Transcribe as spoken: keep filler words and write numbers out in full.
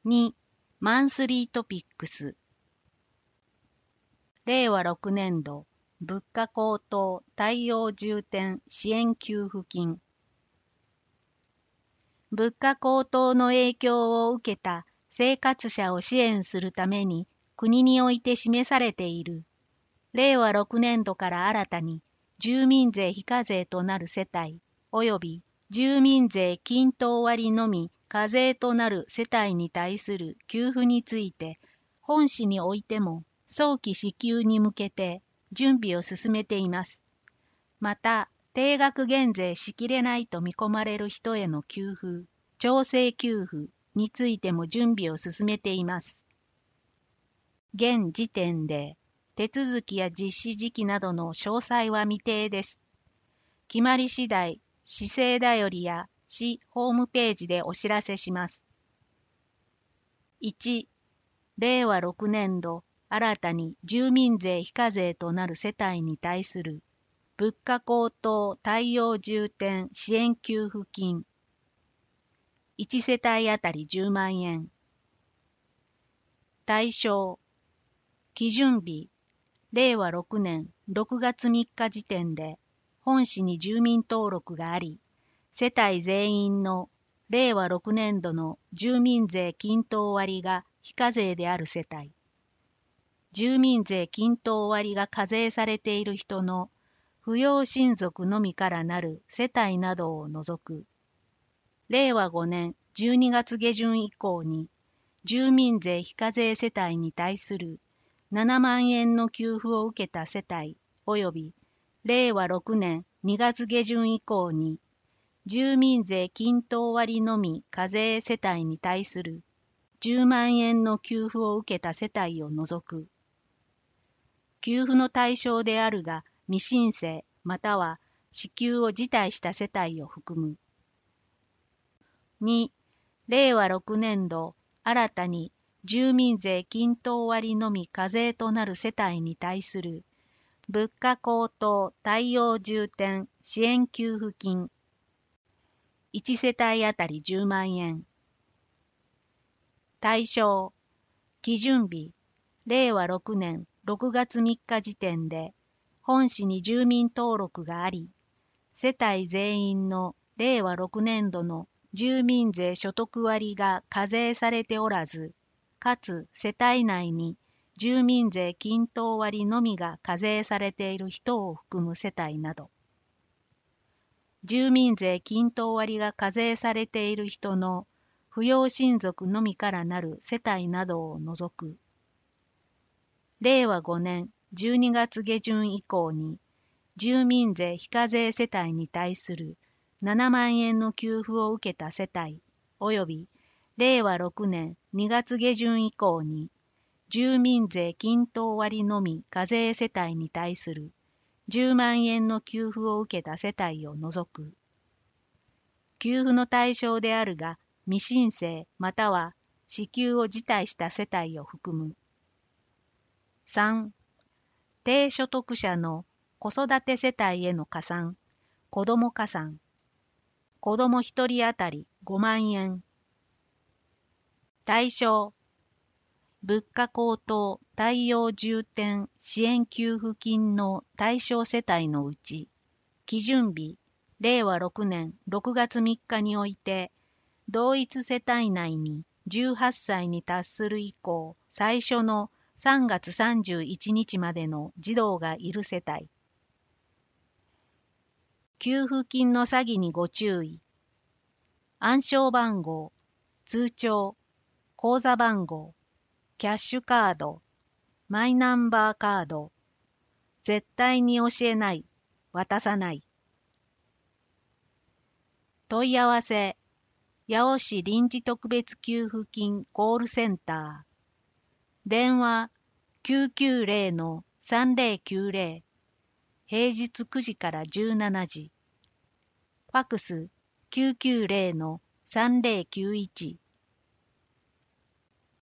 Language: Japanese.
に、マンスリートピックス。れいわろくねんど物価高騰対応重点支援給付金。物価高騰の影響を受けた生活者を支援するために国において示されているれいわろくねんどから新たに住民税非課税となる世帯及び住民税均等割のみ課税となる世帯に対する給付について本市においても早期支給に向けて準備を進めています。また、定額減税しきれないと見込まれる人への給付、調整給付についても準備を進めています。現時点で、手続きや実施時期などの詳細は未定です。決まり次第、市政だよりや市ホームページでお知らせします。いち、れいわろくねんど、新たに住民税非課税となる世帯に対する物価高騰対応重点支援給付金。いち世帯あたりじゅうまんえん。対象、基準日、れいわろくねんろくがつみっか時点で本市に住民登録があり、世帯全員のれいわろくねんどの住民税均等割が非課税である世帯。住民税均等割が課税されている人の扶養親族のみからなる世帯などを除く、れいわごねんじゅうにがつげじゅん以降に住民税非課税世帯に対するななまんえんの給付を受けた世帯及びれいわろくねんにがつげじゅん以降に住民税均等割のみ課税世帯に対するじゅうまんえんの給付を受けた世帯を除く、給付の対象であるが未申請または支給を辞退した世帯を含む。に、れいわろくねんど新たに住民税均等割のみ課税となる世帯に対する物価高騰対応重点支援給付金。いち世帯あたりじゅうまんえん。対象、基準日、れいわろくねんろくがつみっか時点で本市に住民登録があり、世帯全員のれいわろくねんどの住民税所得割が課税されておらず、かつ世帯内に住民税均等割のみが課税されている人を含む世帯など、住民税均等割が課税されている人の扶養親族のみからなる世帯などを除く、れいわごねんじゅうにがつげじゅん以降に住民税非課税世帯に対するななまんえんの給付を受けた世帯及びれいわろくねんにがつげじゅん以降に住民税均等割のみ課税世帯に対するじゅうまんえんの給付を受けた世帯を除く。給付の対象であるが未申請または支給を辞退した世帯を含む。さん、低所得者の子育て世帯への加算、子ども加算。子どもひとり当たりごまんえん。対象、物価高騰対応重点支援給付金の対象世帯のうち、基準日、れいわろくねんろくがつみっかにおいて、同一世帯内にじゅうはっさいに達する以降、最初のさんがつさんじゅういちにちまでの児童がいる世帯。給付金の詐欺にご注意。暗証番号、通帳、口座番号、キャッシュカード、マイナンバーカード、絶対に教えない、渡さない。問い合わせ、八尾市臨時特別給付金コールセンター。電話、きゅうきゅうぜろのさんぜろきゅうぜろ。平日くじからじゅうしちじ。ファクス、きゅうきゅうぜろのさんぜろきゅういち。